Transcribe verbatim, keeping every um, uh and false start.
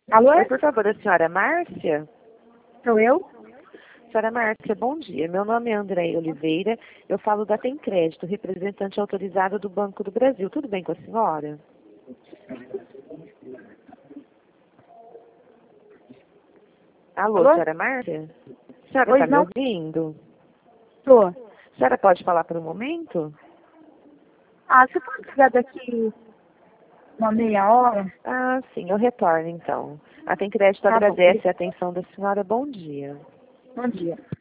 Alô? Oi, por favor, a senhora Márcia? Sou eu? Senhora Márcia, bom dia. Meu nome é André Oliveira. Eu falo da Tem Crédito, representante autorizada do Banco do Brasil. Tudo bem com a senhora? Alô, Alô? senhora Márcia? A senhora Oi, está me não? ouvindo? Tô. A senhora pode falar por um momento? Ah, você pode ligar daqui uma meia hora? Ah, sim, eu retorno então. A Tem Crédito Tá bom. agradece a atenção da senhora. Bom dia. Bom dia.